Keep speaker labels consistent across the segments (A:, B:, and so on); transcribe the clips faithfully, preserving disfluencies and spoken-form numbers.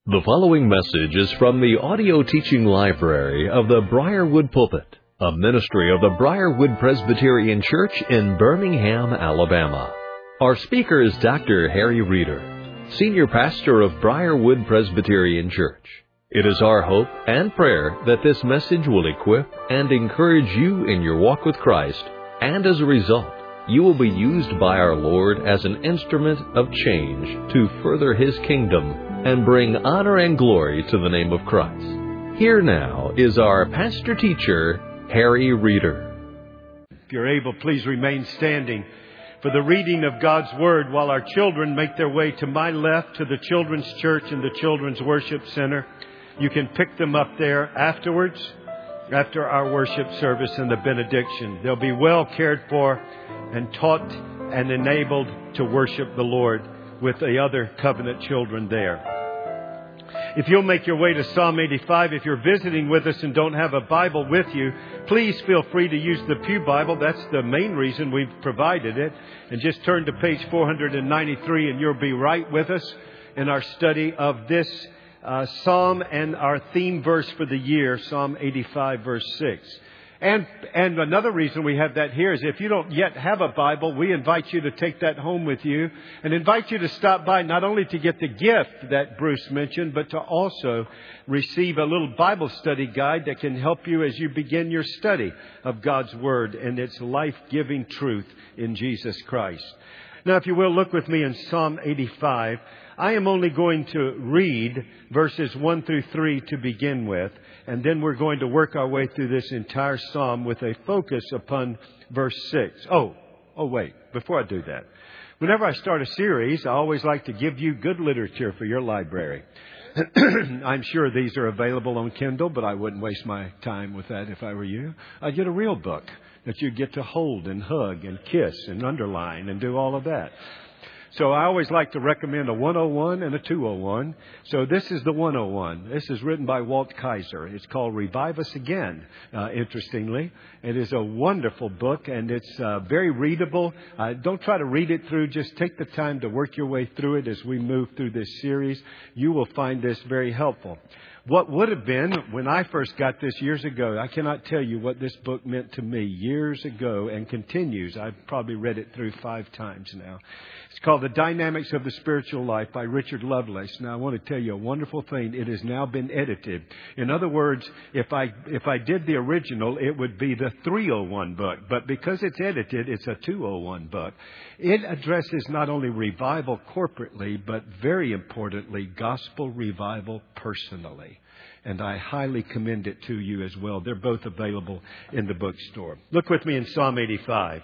A: The following message is from the audio teaching library of the Briarwood Pulpit, a ministry of the Briarwood Presbyterian Church in Birmingham, Alabama. Our speaker is Doctor Harry Reeder, Senior Pastor of Briarwood Presbyterian Church. It is our hope and prayer that this message will equip and encourage you in your walk with Christ, and as a result, you will be used by our Lord as an instrument of change to further His kingdom and bring honor and glory to the name of Christ. Here now is our pastor-teacher, Harry Reeder.
B: If you're able, please remain standing for the reading of God's Word while our children make their way to my left to the Children's Church and the Children's Worship Center. You can pick them up there afterwards, after our worship service and the benediction. They'll be well cared for and taught and enabled to worship the Lord with the other covenant children there. If you'll make your way to Psalm eighty-five, if you're visiting with us and don't have a Bible with you, please feel free to use the Pew Bible. That's the main reason we've provided it. And just turn to page four ninety-three and you'll be right with us in our study of this uh, Psalm and our theme verse for the year, Psalm eighty-five, verse six. And and another reason we have that here is if you don't yet have a Bible, we invite you to take that home with you and invite you to stop by not only to get the gift that Bruce mentioned, but to also receive a little Bible study guide that can help you as you begin your study of God's Word and its life-giving truth in Jesus Christ. Now, if you will, look with me in Psalm eighty-five. I am only going to read verses one through three to begin with, and then we're going to work our way through this entire psalm with a focus upon verse six. Oh, oh wait, before I do that, whenever I start a series, I always like to give you good literature for your library. I'm sure these are available on Kindle, but I wouldn't waste my time with that if I were you. I'd get a real book that you get to hold and hug and kiss and underline and do all of that. So I always like to recommend a one oh one and a two oh one. So this is the one oh one. This is written by Walt Kaiser. It's called Revive Us Again, uh, interestingly. It is a wonderful book, and it's uh, very readable. Uh, don't try to read it through. Just take the time to work your way through it as we move through this series. You will find this very helpful. What would have been when I first got this years ago, I cannot tell you what this book meant to me years ago and continues. I've probably read it through five times now. It's called The Dynamics of the Spiritual Life by Richard Lovelace. Now, I want to tell you a wonderful thing. It has now been edited. In other words, if I if I did the original, it would be the three oh one book. But because it's edited, it's a two oh one book. It addresses not only revival corporately, but very importantly, gospel revival personally. And I highly commend it to you as well. They're both available in the bookstore. Look with me in Psalm eighty-five.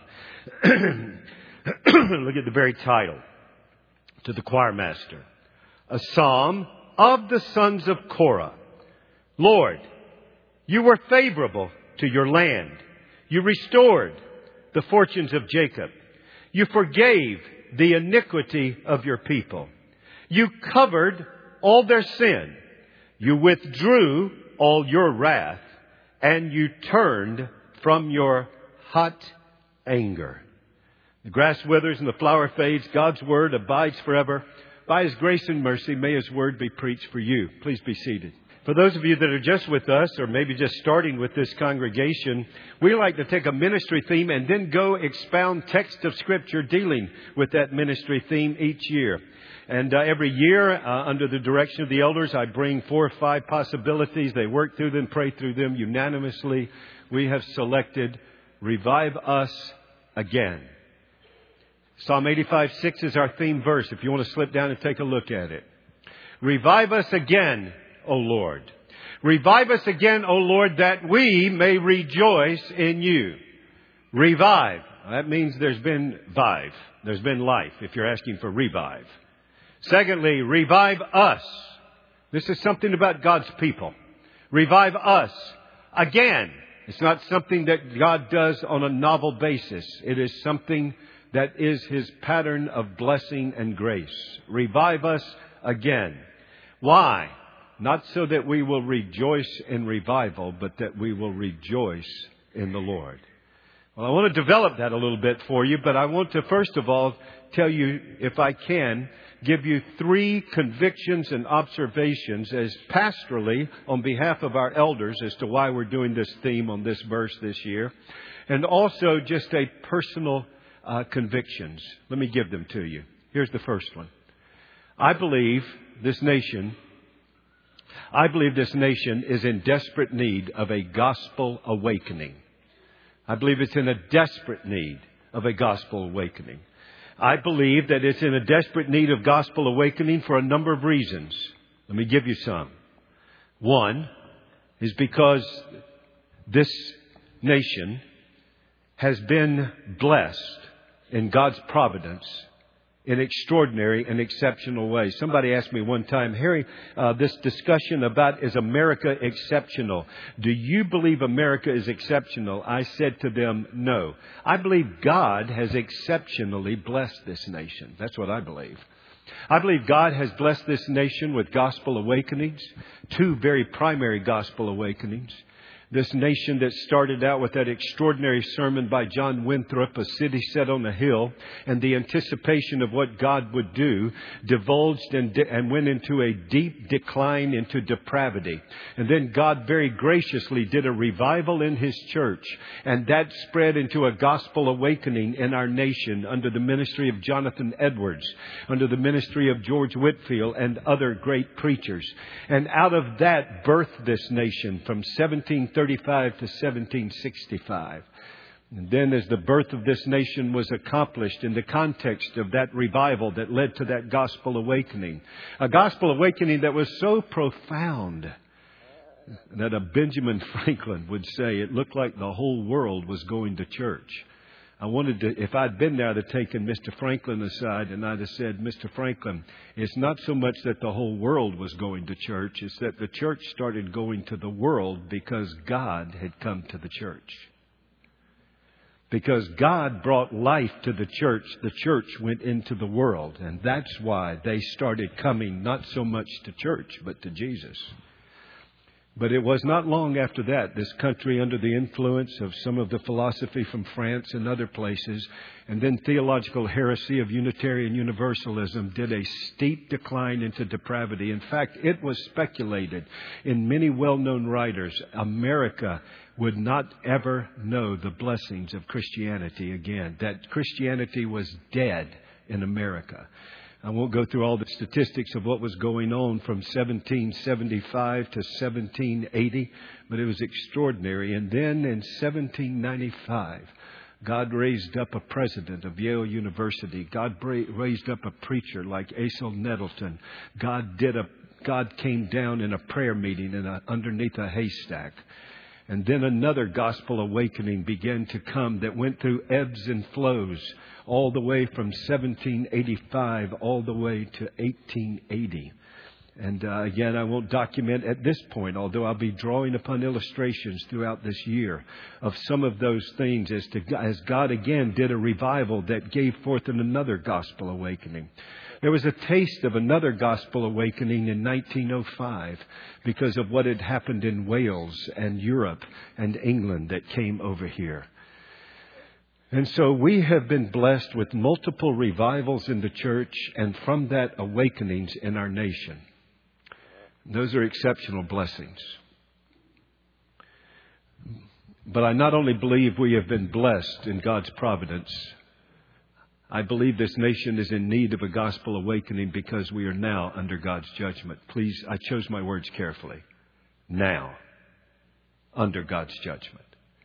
B: Look at the very title. To the choir master. A psalm of the sons of Korah. Lord, you were favorable to your land. You restored the fortunes of Jacob. You forgave the iniquity of your people. You covered all their sin. You withdrew all your wrath, and you turned from your hot anger. The grass withers and the flower fades. God's Word abides forever. By His grace and mercy, may His Word be preached for you. Please be seated. For those of you that are just with us, or maybe just starting with this congregation, we like to take a ministry theme and then go expound text of Scripture dealing with that ministry theme each year. And uh, every year, uh, under the direction of the elders, I bring four or five possibilities. They work through them, pray through them unanimously. We have selected Revive Us Again. Psalm eighty-five, six is our theme verse, if you want to slip down and take a look at it. Revive us again, O Lord. Revive us again, O Lord, that we may rejoice in you. Revive. That means there's been vive. There's been life, if you're asking for revive. Secondly, revive us. This is something about God's people. Revive us again. It's not something that God does on a novel basis. It is something that is His pattern of blessing and grace. Revive us again. Why? Not so that we will rejoice in revival, but that we will rejoice in the Lord. Well, I want to develop that a little bit for you, but I want to first of all tell you, if I can, give you three convictions and observations as pastorally on behalf of our elders as to why we're doing this theme on this verse this year. And also just a personal uh, convictions. Let me give them to you. Here's the first one. I believe this nation, I believe this nation is in desperate need of a gospel awakening. I believe it's in a desperate need of a gospel awakening. I believe that it's in a desperate need of gospel awakening for a number of reasons. Let me give you some. One is because this nation has been blessed in God's providence in extraordinary and exceptional ways. Somebody asked me one time, Harry, uh, this discussion about is America exceptional? Do you believe America is exceptional? I said to them, no. I believe God has exceptionally blessed this nation. That's what I believe. I believe God has blessed this nation with gospel awakenings, two very primary gospel awakenings. This nation that started out with that extraordinary sermon by John Winthrop, A City Set on a Hill, and the anticipation of what God would do, divulged and, de- and went into a deep decline into depravity. And then God very graciously did a revival in His church, and that spread into a gospel awakening in our nation under the ministry of Jonathan Edwards, under the ministry of George Whitefield and other great preachers. And out of that birthed this nation from seventeen thirty-five to seventeen sixty-five. And then as the birth of this nation was accomplished in the context of that revival that led to that gospel awakening, a gospel awakening that was so profound that a Benjamin Franklin would say it looked like the whole world was going to church. I wanted to, if I'd been there, I'd have taken Mister Franklin aside and I'd have said, Mister Franklin, it's not so much that the whole world was going to church, it's that the church started going to the world because God had come to the church. Because God brought life to the church, the church went into the world. And that's why they started coming not so much to church, but to Jesus. But it was not long after that, this country, under the influence of some of the philosophy from France and other places, and then theological heresy of Unitarian Universalism, did a steep decline into depravity. In fact, it was speculated in many well-known writers, America would not ever know the blessings of Christianity again, that Christianity was dead in America. I won't go through all the statistics of what was going on from seventeen seventy-five to seventeen eighty, but it was extraordinary. And then in seventeen ninety-five, God raised up a president of Yale University. God raised up a preacher like Asel Nettleton. God did a God came down in a prayer meeting in a, underneath a haystack. And then another gospel awakening began to come that went through ebbs and flows all the way from seventeen eighty-five all the way to eighteen eighty. And uh, again, I won't document at this point, although I'll be drawing upon illustrations throughout this year of some of those things as, to, as God again did a revival that gave forth in another gospel awakening. There was a taste of another gospel awakening in nineteen oh five because of what had happened in Wales and Europe and England that came over here. And so we have been blessed with multiple revivals in the church and from that awakenings in our nation. Those are exceptional blessings. But I not only believe we have been blessed in God's providence, I believe this nation is in need of a gospel awakening because we are now under God's judgment. Please, I chose my words carefully. Now, under God's judgment.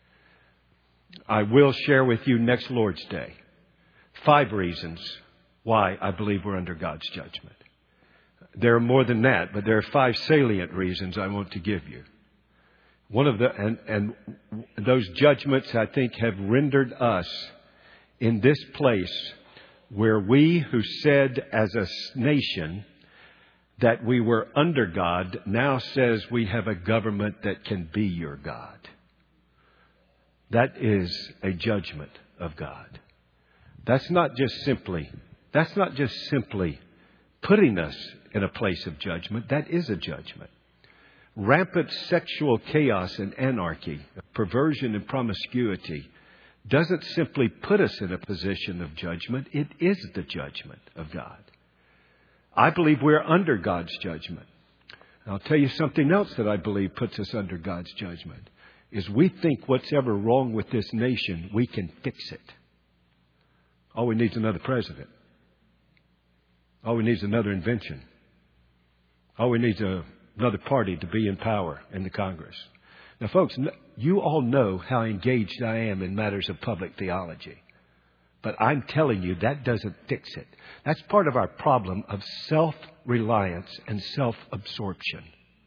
B: I will share with you next Lord's Day five reasons why I believe we're under God's judgment. There are more than that, but there are five salient reasons I want to give you. One of the, and, and those judgments I think have rendered us in this place where we who said as a nation that we were under God now says we have a government that can be your God. That is a judgment of God. That's not just simply, that's not just simply putting us in a place of judgment. That is a judgment. Rampant sexual chaos and anarchy, perversion and promiscuity, doesn't simply put us in a position of judgment. It is the judgment of God. I believe we're under God's judgment. And I'll tell you something else that I believe puts us under God's judgment, is we think what's ever wrong with this nation, we can fix it. All we need is another president. All we need is another invention. All we need is a, another party to be in power in the Congress. Now, folks, you all know how engaged I am in matters of public theology. But I'm telling you, that doesn't fix it. That's part of our problem of self-reliance and self-absorption.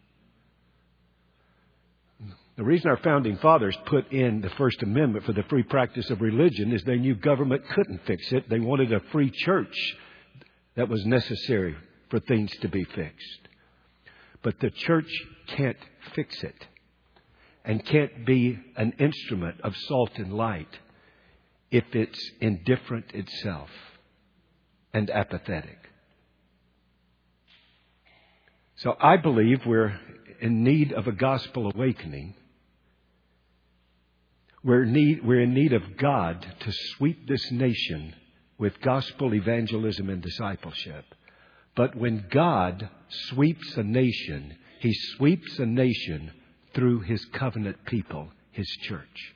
B: The reason our founding fathers put in the First Amendment for the free practice of religion is they knew government couldn't fix it. They wanted a free church that was necessary for things to be fixed. But the church can't fix it and can't be an instrument of salt and light if it's indifferent itself and apathetic. So I believe we're in need of a gospel awakening. We're in need, we're in need of God to sweep this nation with gospel evangelism and discipleship. But when God sweeps a nation, He sweeps a nation through His covenant people, His church.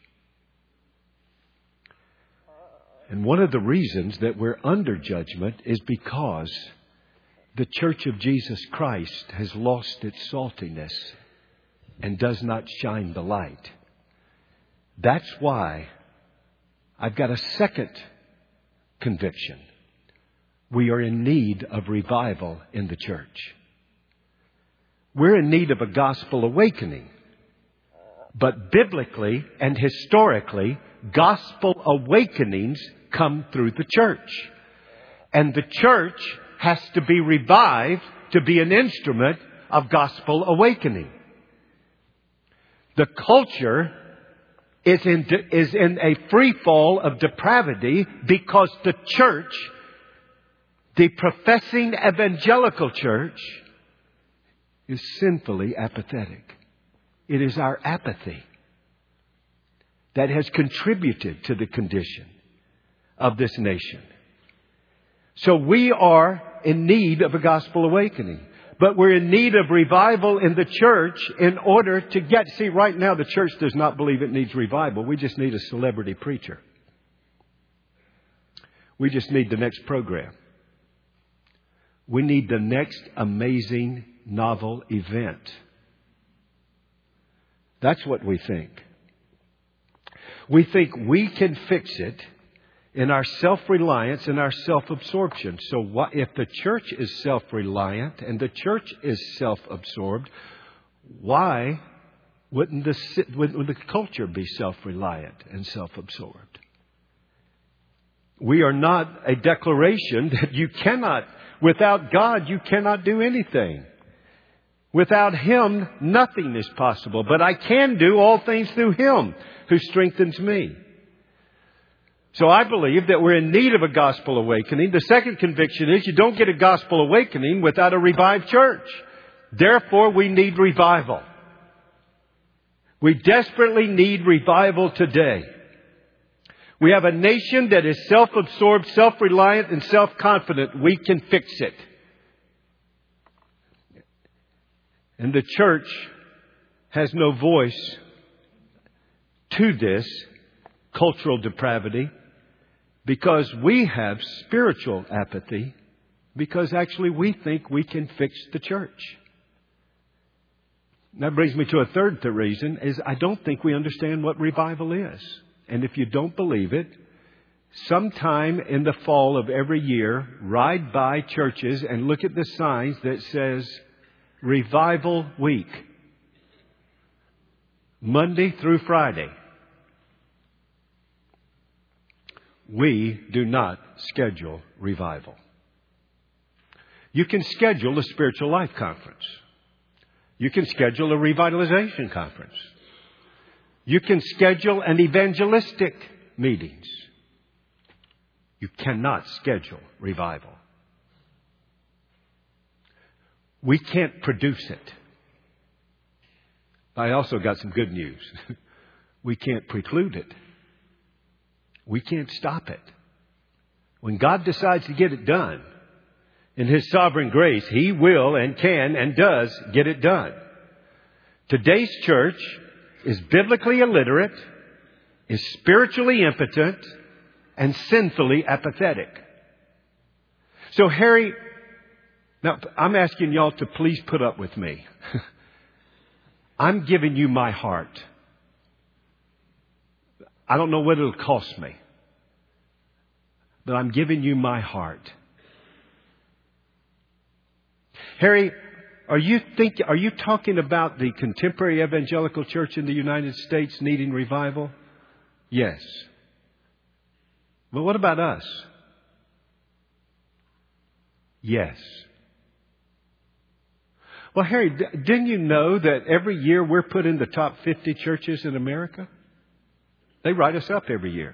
B: And one of the reasons that we're under judgment is because the Church of Jesus Christ has lost its saltiness and does not shine the light. That's why I've got a second conviction. We are in need of revival in the church. We're in need of a gospel awakening. But biblically and historically, gospel awakenings come through the church. And the church has to be revived to be an instrument of gospel awakening. The culture is in, is in a free fall of depravity because the church, the professing evangelical church, is sinfully apathetic. It is our apathy that has contributed to the condition of this nation. So we are in need of a gospel awakening. But we're in need of revival in the church in order to get... See, right now the church does not believe it needs revival. We just need a celebrity preacher. We just need the next program. We need the next amazing novel event. That's what we think. We think we can fix it in our self-reliance and our self-absorption. So what, if the church is self-reliant and the church is self-absorbed, why wouldn't the, wouldn't the culture be self-reliant and self-absorbed? We are not a declaration that you cannot, without God, you cannot do anything. Without Him, nothing is possible. But I can do all things through Him who strengthens me. So I believe that we're in need of a gospel awakening. The second conviction is you don't get a gospel awakening without a revived church. Therefore, we need revival. We desperately need revival today. We have a nation that is self-absorbed, self-reliant, and self-confident. We can fix it. And the church has no voice to this cultural depravity because we have spiritual apathy, because actually we think we can fix the church. That brings me to a third reason, is I don't think we understand what revival is. And if you don't believe it, sometime in the fall of every year, ride by churches and look at the signs that says Revival Week. Monday through Friday. We do not schedule revival. You can schedule a spiritual life conference. You can schedule a revitalization conference. You can schedule an evangelistic meetings. You cannot schedule revival. We can't produce it. I also got some good news. We can't preclude it. We can't stop it. When God decides to get it done, in His sovereign grace, He will and can and does get it done. Today's church is biblically illiterate, is spiritually impotent, and sinfully apathetic. So, Harry, now I'm asking y'all to please put up with me. I'm giving you my heart. I don't know what it'll cost me, but I'm giving you my heart. Harry, are you think are you talking about the contemporary evangelical church in the United States needing revival? Yes. But what about us? Yes. Well, Harry, didn't you know that every year we're put in the top fifty churches in America? They write us up every year.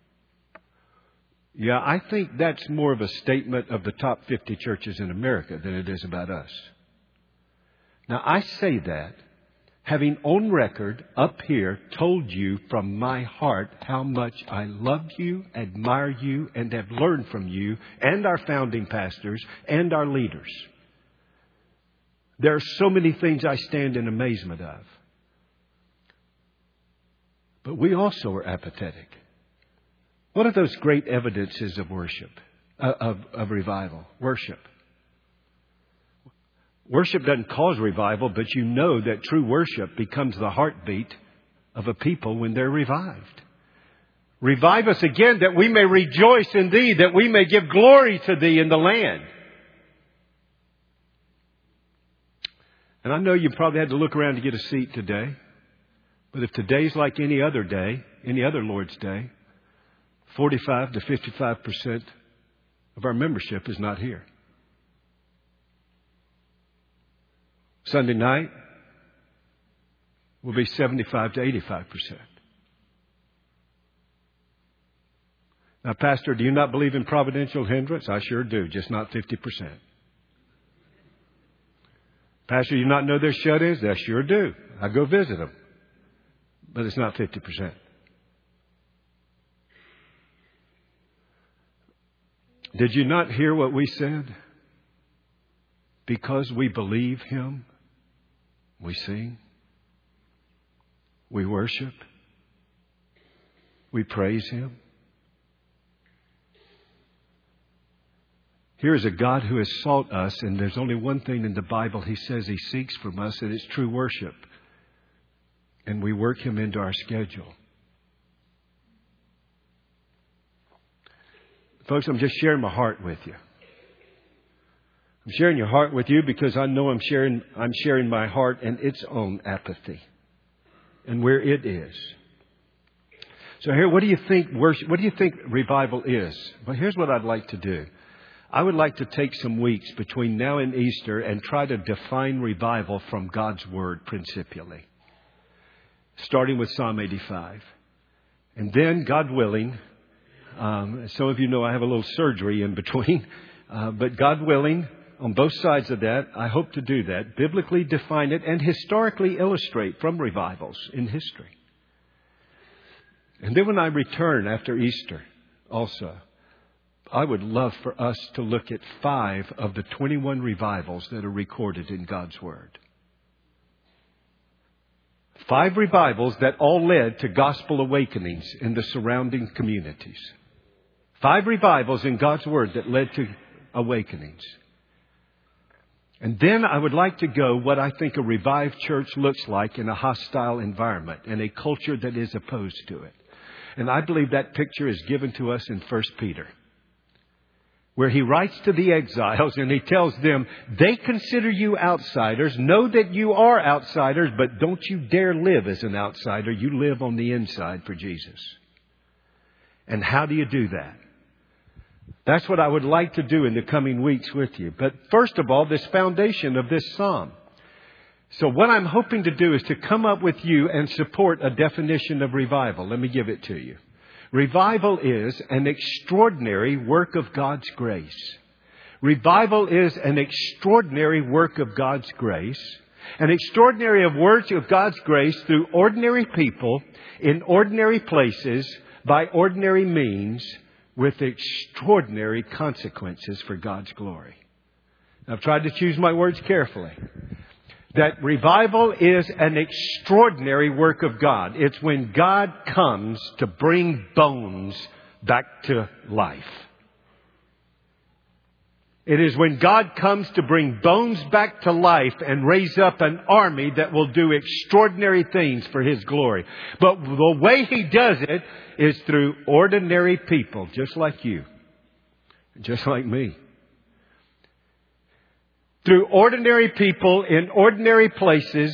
B: Yeah, I think that's more of a statement of the top fifty churches in America than it is about us. Now, I say that having on record up here told you from my heart how much I love you, admire you, and have learned from you and our founding pastors and our leaders. There are so many things I stand in amazement of. But we also are apathetic. What are those great evidences of worship, uh, of, of revival? Worship. Worship doesn't cause revival, but you know that true worship becomes the heartbeat of a people when they're revived. Revive us again that we may rejoice in Thee, that we may give glory to Thee in the land. And I know you probably had to look around to get a seat today. But if today's like any other day, any other Lord's Day, forty-five to fifty-five percent of our membership is not here. Sunday night will be seventy-five to eighty-five percent. Now, Pastor, do you not believe in providential hindrance? I sure do, just not fifty percent. Pastor, you not know there's shut-ins? I sure do. I go visit them. But it's not fifty percent. Did you not hear what we said? Because we believe Him, we sing, we worship, we praise Him. Here is a God who has sought us, and there's only one thing in the Bible He says He seeks from us, and it's true worship. And we work Him into our schedule. Folks, I'm just sharing my heart with you. I'm sharing your heart with you because I know I'm sharing I'm sharing my heart and its own apathy and where it is. So here, what do you think worship, what do you think revival is? Well, here's what I'd like to do. I would like to take some weeks between now and Easter and try to define revival from God's Word principally. Starting with Psalm eighty-five. And then, God willing, um, some of you know I have a little surgery in between, uh, but God willing, on both sides of that, I hope to do that, biblically define it and historically illustrate from revivals in history. And then when I return after Easter also, I would love for us to look at five of the twenty-one revivals that are recorded in God's Word. Five revivals that all led to gospel awakenings in the surrounding communities. Five revivals in God's Word that led to awakenings. And then I would like to go what I think a revived church looks like in a hostile environment and a culture that is opposed to it. And I believe that picture is given to us in First Peter, where he writes to the exiles and he tells them, they consider you outsiders. Know that you are outsiders, but don't you dare live as an outsider. You live on the inside for Jesus. And how do you do that? That's what I would like to do in the coming weeks with you. But first of all, this foundation of this psalm. So what I'm hoping to do is to come up with you and support a definition of revival. Let me give it to you. Revival is an extraordinary work of God's grace. Revival is an extraordinary work of God's grace. An extraordinary work of God's grace through ordinary people in ordinary places by ordinary means with extraordinary consequences for God's glory. I've tried to choose my words carefully. That revival is an extraordinary work of God. It's when God comes to bring bones back to life. It is when God comes to bring bones back to life and raise up an army that will do extraordinary things for His glory. But the way He does it is through ordinary people, just like you, just like me. Through ordinary people in ordinary places,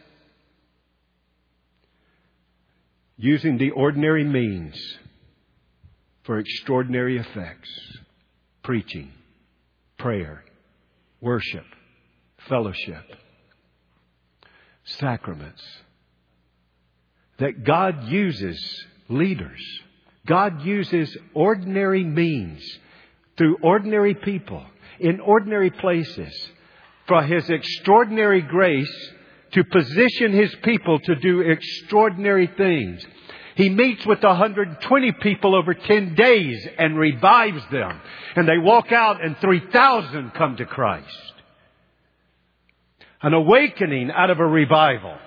B: using the ordinary means for extraordinary effects. Preaching, prayer, worship, fellowship, sacraments. That God uses leaders. God uses ordinary means through ordinary people in ordinary places for His extraordinary grace to position His people to do extraordinary things. He meets with one hundred twenty people over ten days and revives them. And they walk out and three thousand come to Christ. An awakening out of a revival.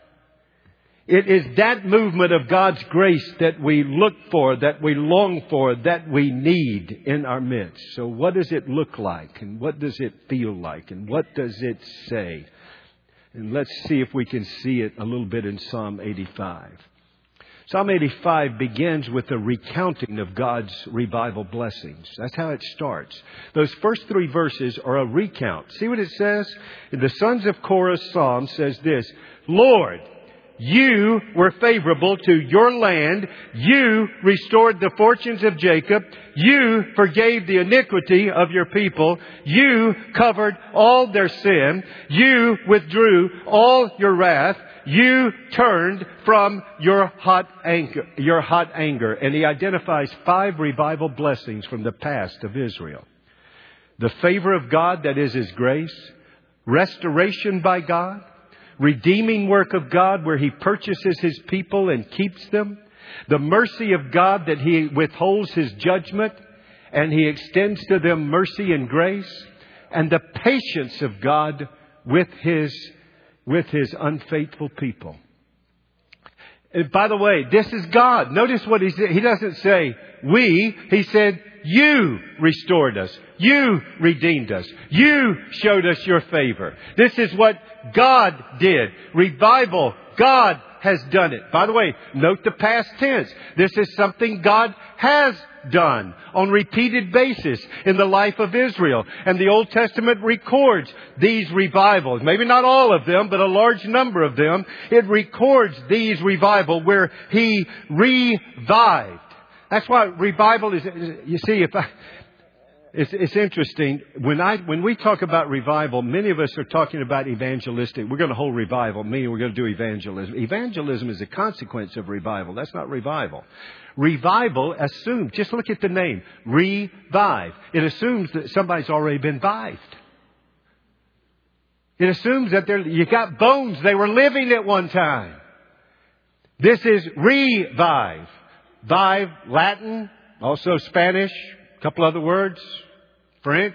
B: It is that movement of God's grace that we look for, that we long for, that we need in our midst. So what does it look like? And what does it feel like? And what does it say? And let's see if we can see it a little bit in Psalm eighty-five. Psalm eighty-five begins with a recounting of God's revival blessings. That's how it starts. Those first three verses are a recount. See what it says? The Sons of Korah's psalm says this: Lord, You were favorable to your land. You restored the fortunes of Jacob. You forgave the iniquity of your people. You covered all their sin. You withdrew all your wrath. You turned from your hot anger, your hot anger. And he identifies five revival blessings from the past of Israel. The favor of God, that is His grace. Restoration by God. Redeeming work of God where He purchases His people and keeps them. The mercy of God that He withholds His judgment and He extends to them mercy and grace. And the patience of God with His, with His unfaithful people. And by the way, this is God. Notice what He said. He doesn't say we. He said You restored us. You redeemed us. You showed us your favor. This is what God did. Revival. God has done it. By the way, note the past tense. This is something God has done on repeated basis in the life of Israel. And the Old Testament records these revivals. Maybe not all of them, but a large number of them. It records these revivals where He revived. That's why revival is, you see, if I, it's, it's interesting. When I, when we talk about revival, many of us are talking about evangelistic. We're going to hold revival, meaning we're going to do evangelism. Evangelism is a consequence of revival. That's not revival. Revival assumes, just look at the name, revive. It assumes that somebody's already been vived. It assumes that they're, you got bones. They were living at one time. This is revive. Vive, Latin, also Spanish, a couple other words, French,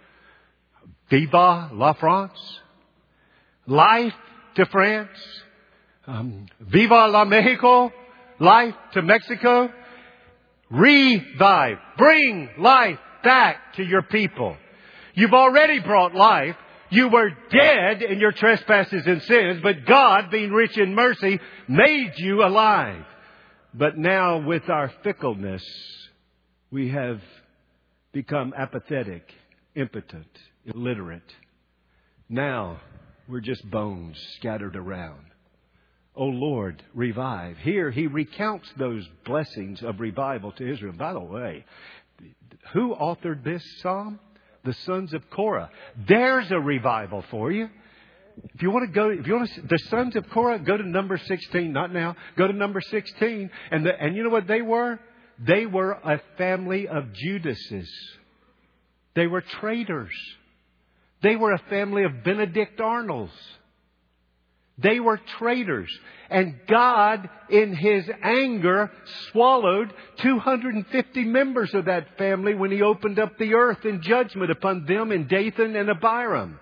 B: Viva la France, life to France, um, Viva la Mexico, life to Mexico, revive, bring life back to your people. You've already brought life. You were dead in your trespasses and sins, but God, being rich in mercy, made you alive. But now with our fickleness, we have become apathetic, impotent, illiterate. Now we're just bones scattered around. Oh Lord, revive. Here He recounts those blessings of revival to Israel. By the way, who authored this psalm? The sons of Korah. There's a revival for you. If you want to go, if you want to, the sons of Korah, go to number sixteen. Not now. Go to number sixteen. And the, and you know what they were? They were a family of Judases. They were traitors. They were a family of Benedict Arnolds. They were traitors. And God, in His anger, swallowed two hundred fifty members of that family when He opened up the earth in judgment upon them in Dathan and Abiram.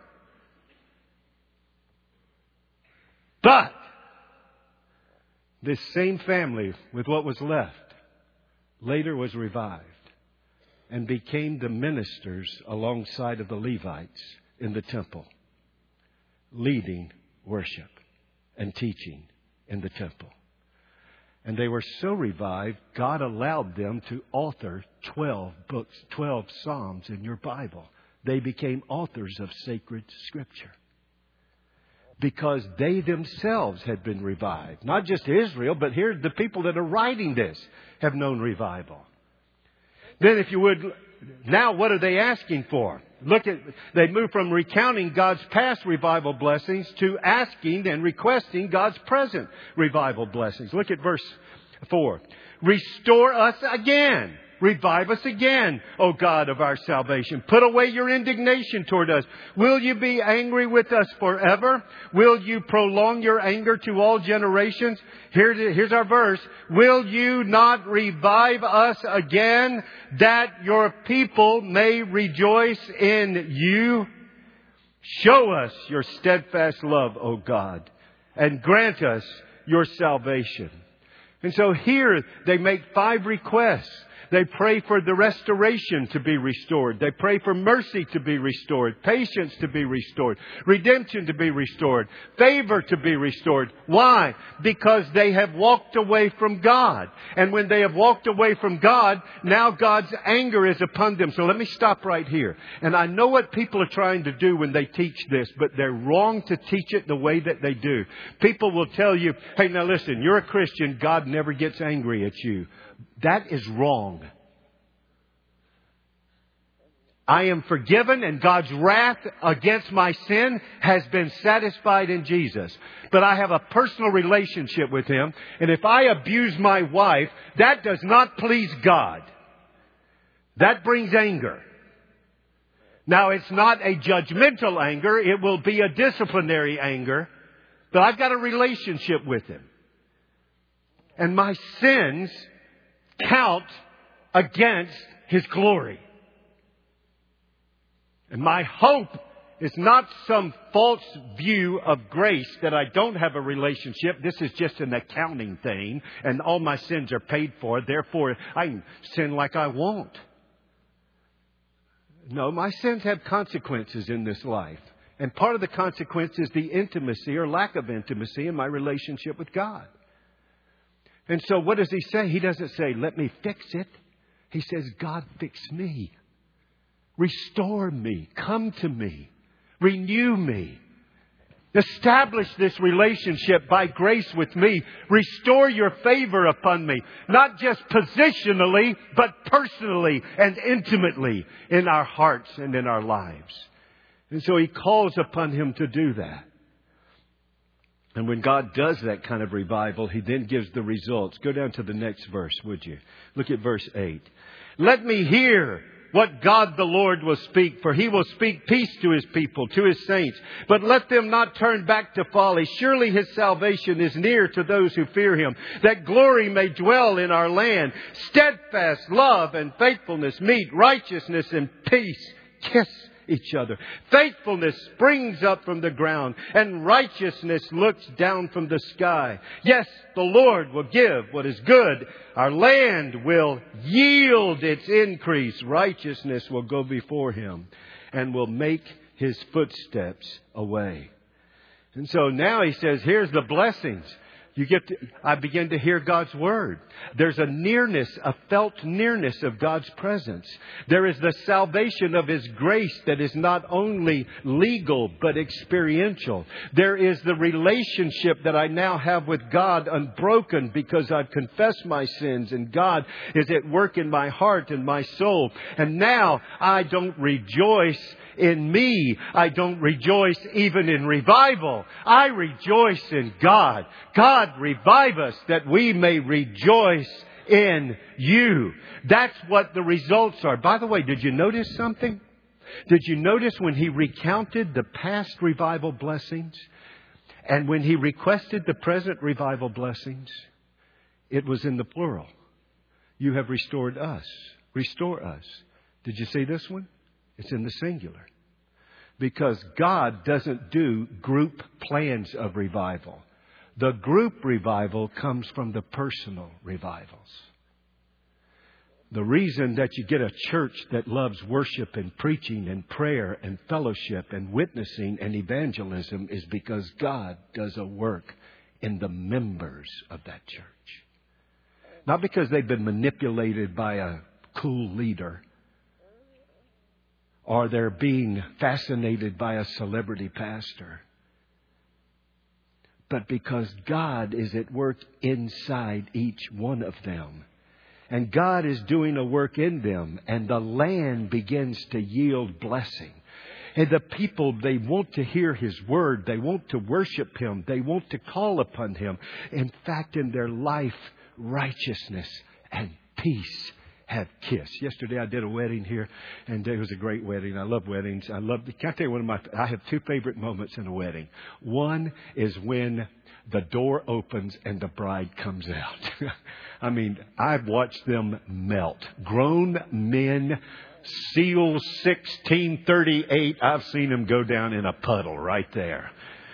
B: But this same family, with what was left, later was revived and became the ministers alongside of the Levites in the temple, leading worship and teaching in the temple. And they were so revived, God allowed them to author twelve books, twelve Psalms in your Bible. They became authors of sacred Scripture. Because they themselves had been revived. Not just Israel, but here the people that are writing this have known revival. Then if you would, now what are they asking for? Look at, they move from recounting God's past revival blessings to asking and requesting God's present revival blessings. Look at verse four. Restore us again. Revive us again, O God of our salvation. Put away your indignation toward us. Will you be angry with us forever? Will you prolong your anger to all generations? Here, here's our verse. Will you not revive us again, that your people may rejoice in you? Show us your steadfast love, O God, and grant us your salvation. And so here they make five requests. They pray for the restoration to be restored. They pray for mercy to be restored, patience to be restored, redemption to be restored, favor to be restored. Why? Because they have walked away from God. And when they have walked away from God, now God's anger is upon them. So let me stop right here. And I know what people are trying to do when they teach this, but they're wrong to teach it the way that they do. People will tell you, hey, now listen, you're a Christian. God never gets angry at you. That is wrong. I am forgiven and God's wrath against my sin has been satisfied in Jesus. But I have a personal relationship with Him. And if I abuse my wife, that does not please God. That brings anger. Now, it's not a judgmental anger. It will be a disciplinary anger. But I've got a relationship with Him. And my sins count against His glory. And my hope is not some false view of grace that I don't have a relationship. This is just an accounting thing and all my sins are paid for. Therefore, I can sin like I want. No, my sins have consequences in this life. And part of the consequence is the intimacy or lack of intimacy in my relationship with God. And so what does He say? He doesn't say, let me fix it. He says, God, fix me. Restore me. Come to me. Renew me. Establish this relationship by grace with me. Restore your favor upon me. Not just positionally, but personally and intimately in our hearts and in our lives. And so He calls upon him to do that. And when God does that kind of revival, He then gives the results. Go down to the next verse, would you? Look at verse eight. Let me hear what God the Lord will speak, for He will speak peace to His people, to His saints. But let them not turn back to folly. Surely His salvation is near to those who fear Him, that glory may dwell in our land. Steadfast love and faithfulness meet, righteousness and peace kiss each other. Faithfulness springs up from the ground, and righteousness looks down from the sky. Yes, the Lord will give what is good. Our land will yield its increase. Righteousness will go before Him and will make His footsteps a way. And so now He says, here's the blessings. You get to, I begin to hear God's Word. There's a nearness, a felt nearness of God's presence. There is the salvation of His grace that is not only legal, but experiential. There is the relationship that I now have with God unbroken because I've confessed my sins and God is at work in my heart and my soul. And now I don't rejoice in me. I don't rejoice even in revival. I rejoice in God. God, revive us that we may rejoice in you. That's what the results are. By the way, did you notice something? Did you notice when He recounted the past revival blessings? And when He requested the present revival blessings, it was in the plural. You have restored us. Restore us. Did you see this one? It's in the singular. Because God doesn't do group plans of revival. The group revival comes from the personal revivals. The reason that you get a church that loves worship and preaching and prayer and fellowship and witnessing and evangelism is because God does a work in the members of that church. Not because they've been manipulated by a cool leader or they're being fascinated by a celebrity pastor, but because God is at work inside each one of them. And God is doing a work in them, and the land begins to yield blessing. And the people, they want to hear His word. They want to worship Him. They want to call upon Him. In fact, in their life, righteousness and peace have kissed. Yesterday I did a wedding here, and it was a great wedding. I love weddings. I love. Can I tell you one of my? I have two favorite moments in a wedding. One is when the door opens and the bride comes out. I mean, I've watched them melt. Grown men, SEAL sixteen thirty-eight. I've seen them go down in a puddle right there.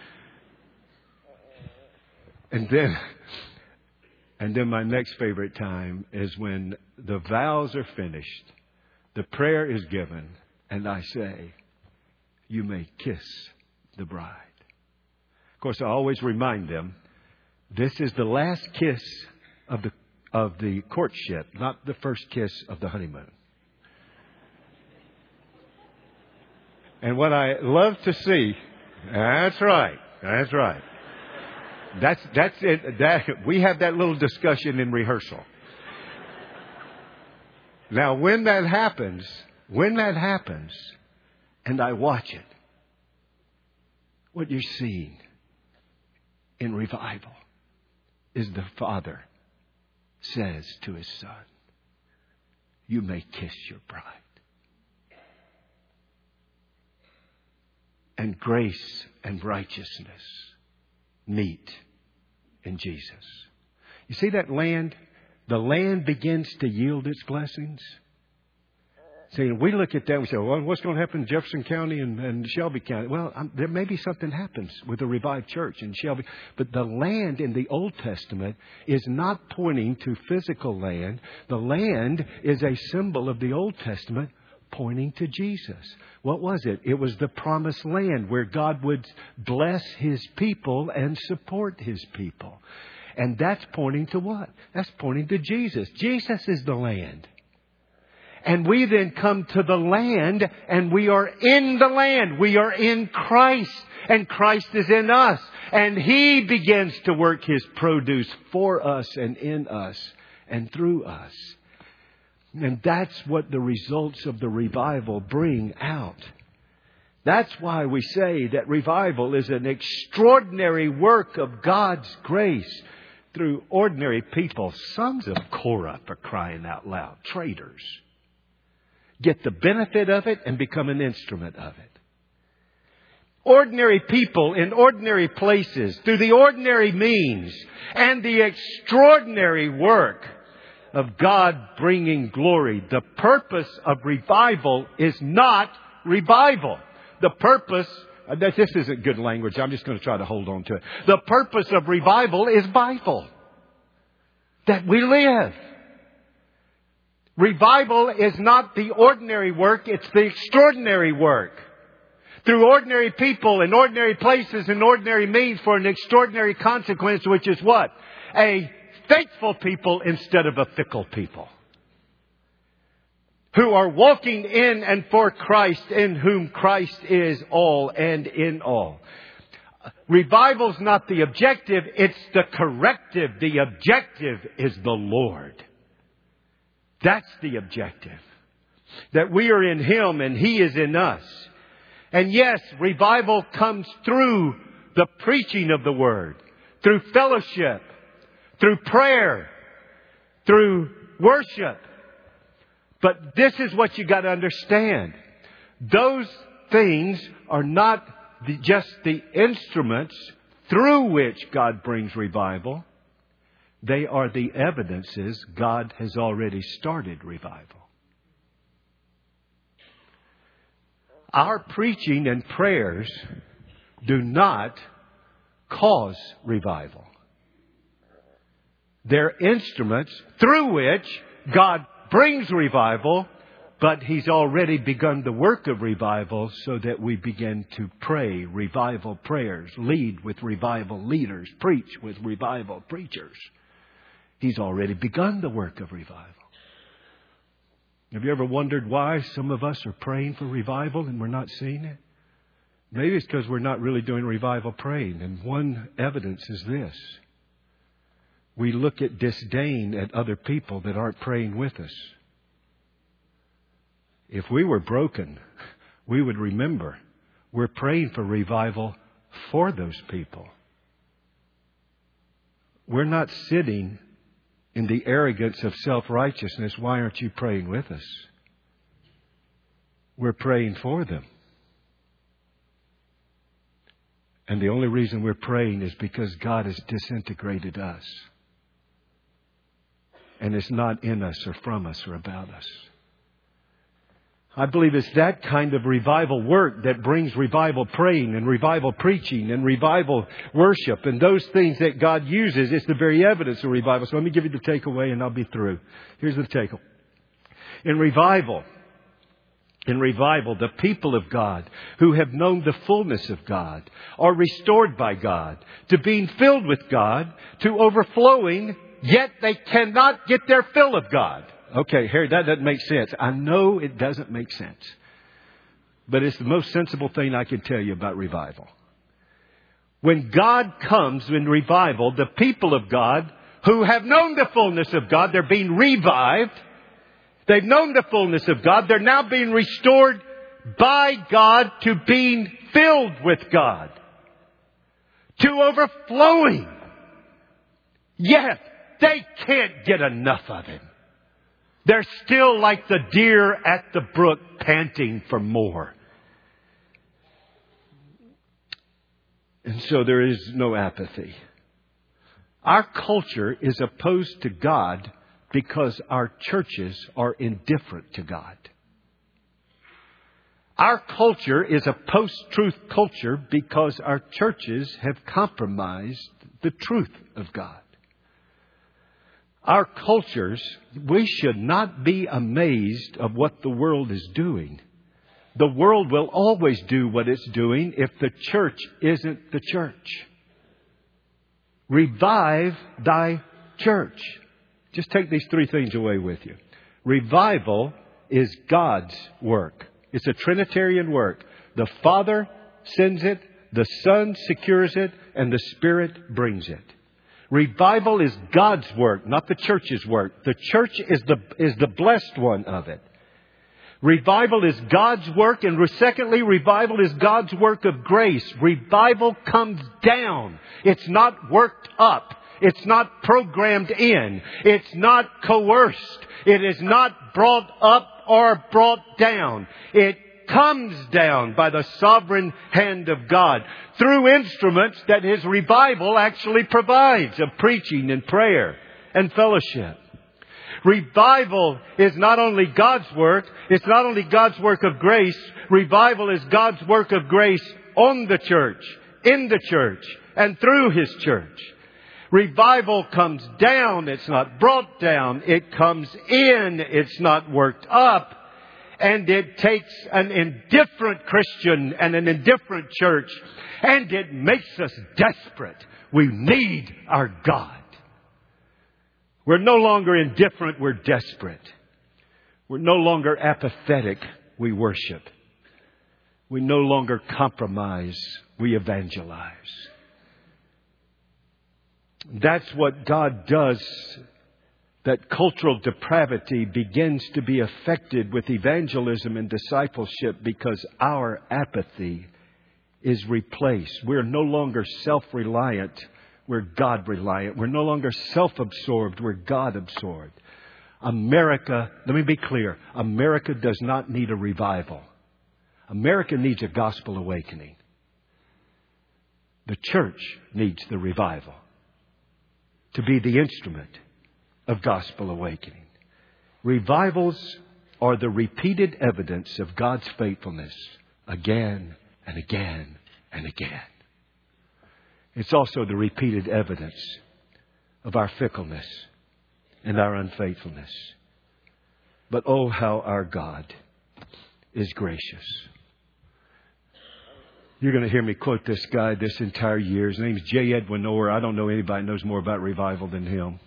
B: And then. And then my next favorite time is when the vows are finished, the prayer is given, and I say, you may kiss the bride. Of course, I always remind them, this is the last kiss of the of the courtship, not the first kiss of the honeymoon. And what I love to see, that's right, that's right. That's that's it. That, we have that little discussion in rehearsal. Now, when that happens, when that happens, and I watch it, what you're seeing in revival is the Father says to His Son, you may kiss your bride. And grace and righteousness meet in Jesus. You see that land? The land begins to yield its blessings. See, we look at that and we say, well, what's going to happen in Jefferson County and, and Shelby County? Well, um, there may be something happens with a revived church in Shelby. But the land in the Old Testament is not pointing to physical land. The land is a symbol of the Old Testament pointing to Jesus. What was it? It was the promised land where God would bless His people and support His people. And that's pointing to what? That's pointing to Jesus. Jesus is the land. And we then come to the land and we are in the land. We are in Christ and Christ is in us. And He begins to work His produce for us and in us and through us. And that's what the results of the revival bring out. That's why we say that revival is an extraordinary work of God's grace through ordinary people. Sons of Korah, for crying out loud. Traitors. Get the benefit of it and become an instrument of it. Ordinary people in ordinary places through the ordinary means and the extraordinary work of God bringing glory. The purpose of revival is not revival. The purpose, this isn't good language. I'm just going to try to hold on to it. The purpose of revival is vital. That we live. Revival is not the ordinary work. It's the extraordinary work. Through ordinary people in ordinary places and ordinary means for an extraordinary consequence, which is what? A faithful people instead of a fickle people. Who are walking in and for Christ, in whom Christ is all and in all. Revival's not the objective, it's the corrective. The objective is the Lord. That's the objective. That we are in Him and He is in us. And yes, revival comes through the preaching of the Word, through fellowship, through prayer, through worship. But this is what you got to understand. Those things are not the, just the instruments through which God brings revival, they are the evidences God has already started revival. Our preaching and prayers do not cause revival. They're instruments through which God brings revival, but He's already begun the work of revival so that we begin to pray revival prayers, lead with revival leaders, preach with revival preachers. He's already begun the work of revival. Have you ever wondered why some of us are praying for revival and we're not seeing it? Maybe it's because we're not really doing revival praying. And one evidence is this. We look at disdain at other people that aren't praying with us. If we were broken, we would remember we're praying for revival for those people. We're not sitting in the arrogance of self-righteousness. Why aren't you praying with us? We're praying for them. And the only reason we're praying is because God has disintegrated us. And it's not in us or from us or about us. I believe it's that kind of revival work that brings revival praying and revival preaching and revival worship and those things that God uses. It's the very evidence of revival. So let me give you the takeaway and I'll be through. Here's the takeaway. In revival, in revival, the people of God who have known the fullness of God are restored by God to being filled with God, to overflowing, yet they cannot get their fill of God. Okay, Harry, that doesn't make sense. I know it doesn't make sense. But it's the most sensible thing I can tell you about revival. When God comes in revival, the people of God who have known the fullness of God, they're being revived. They've known the fullness of God. They're now being restored by God to being filled with God. To overflowing. Yet they can't get enough of Him. They're still like the deer at the brook panting for more. And so there is no apathy. Our culture is opposed to God because our churches are indifferent to God. Our culture is a post-truth culture because our churches have compromised the truth of God. Our cultures, we should not be amazed of what the world is doing. The world will always do what it's doing if the church isn't the church. Revive thy church. Just take these three things away with you. Revival is God's work. It's a Trinitarian work. The Father sends it, the Son secures it, and the Spirit brings it. Revival is God's work, not the church's work. The church is the, is the blessed one of it. Revival is God's work. And secondly, revival is God's work of grace. Revival comes down. It's not worked up. It's not programmed in. It's not coerced. It is not brought up or brought down. It comes down by the sovereign hand of God through instruments that His revival actually provides of preaching and prayer and fellowship. Revival is not only God's work, it's not only God's work of grace. Revival is God's work of grace on the church, in the church, and through His church. Revival comes down, it's not brought down. It comes in, it's not worked up. And it takes an indifferent Christian and an indifferent church, and it makes us desperate. We need our God. We're no longer indifferent, we're desperate. We're no longer apathetic, we worship. We no longer compromise, we evangelize. That's what God does. That cultural depravity begins to be affected with evangelism and discipleship because our apathy is replaced. We're no longer self-reliant. We're God-reliant. We're no longer self-absorbed. We're God-absorbed. America, let me be clear, America does not need a revival. America needs a gospel awakening. The church needs the revival to be the instrument of gospel awakening. Revivals are the repeated evidence of God's faithfulness again and again and again. It's also the repeated evidence of our fickleness and our unfaithfulness. But oh, how our God is gracious. You're going to hear me quote this guy this entire year. His name is J. Edwin Orr. I don't know anybody that knows more about revival than him.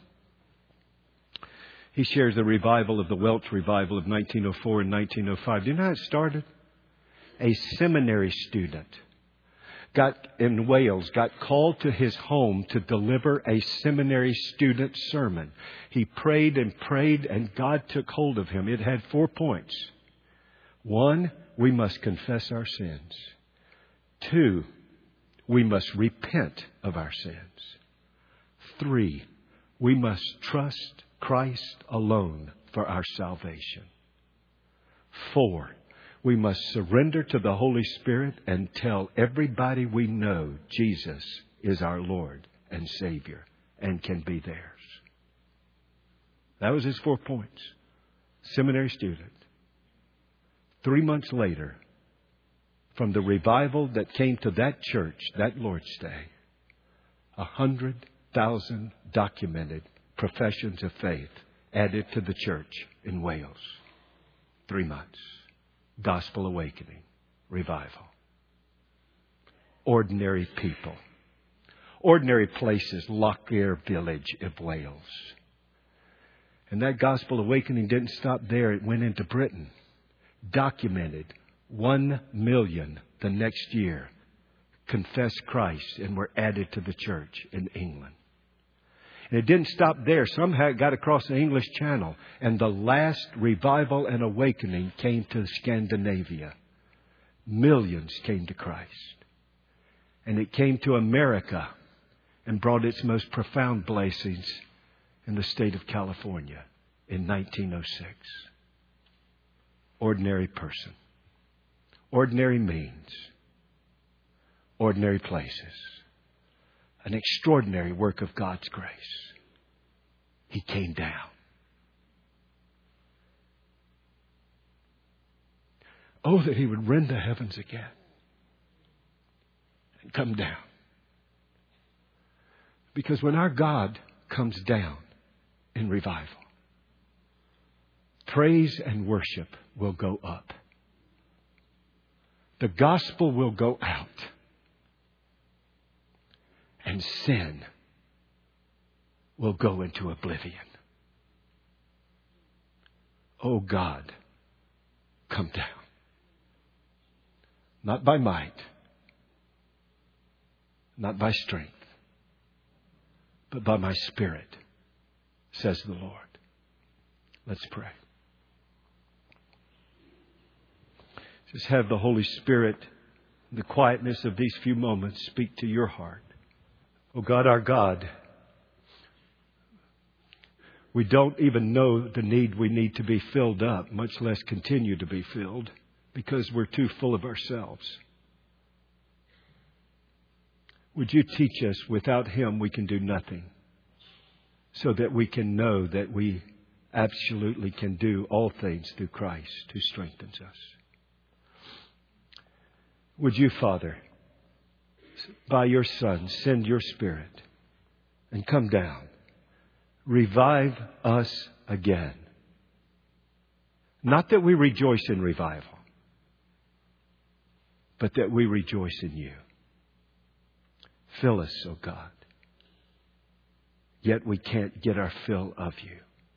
B: He shares the revival of the Welsh revival of nineteen oh four and nineteen oh five. Do you know how it started? A seminary student got in Wales, got called to his home to deliver a seminary student sermon. He prayed and prayed, and God took hold of him. It had four points. One, we must confess our sins. Two, we must repent of our sins. Three, we must trust Christ alone for our salvation. Four, we must surrender to the Holy Spirit and tell everybody we know Jesus is our Lord and Savior and can be theirs. That was his four points. Seminary student. Three months later, from the revival that came to that church that Lord's Day, a hundred thousand documented professions of faith added to the church in Wales. Three months. Gospel awakening. Revival. Ordinary people. Ordinary places. Lockyer Village of Wales. And that gospel awakening didn't stop there. It went into Britain. Documented. One million the next year confessed Christ and were added to the church in England. And it didn't stop there. Somehow it got across the English Channel. And the last revival and awakening came to Scandinavia. Millions came to Christ. And it came to America and brought its most profound blessings in the state of California in nineteen oh six. Ordinary person. Ordinary means. Ordinary places. An extraordinary work of God's grace. He came down. Oh, that He would rend the heavens again and come down. Because when our God comes down in revival, praise and worship will go up. The gospel will go out. And sin will go into oblivion. Oh God, come down. Not by might, not by strength, but by my Spirit, says the Lord. Let's pray. Just have the Holy Spirit, in the quietness of these few moments, speak to your heart. Oh God, our God, we don't even know the need we need to be filled up, much less continue to be filled, because we're too full of ourselves. Would you teach us without Him we can do nothing, so that we can know that we absolutely can do all things through Christ who strengthens us. Would you, Father, by your Son, send your Spirit and come down. Revive us again. Not that we rejoice in revival, but that we rejoice in you. Fill us, O God. Yet we can't get our fill of you.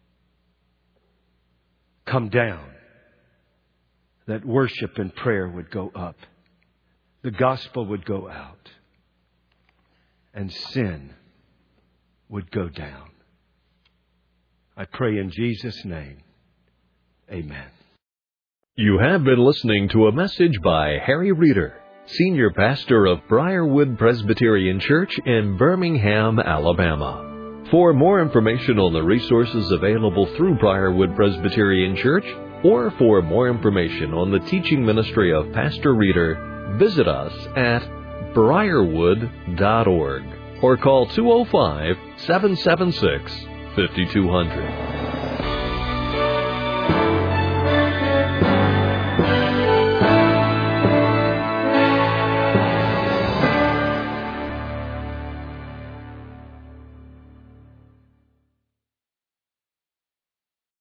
B: Come down, that worship and prayer would go up. The gospel would go out. And sin would go down. I pray in Jesus' name. Amen.
A: You have been listening to a message by Harry Reeder, Senior Pastor of Briarwood Presbyterian Church in Birmingham, Alabama. For more information on the resources available through Briarwood Presbyterian Church, or for more information on the teaching ministry of Pastor Reeder, visit us at briarwood dot org or call two oh five, seven seven six, five two zero zero.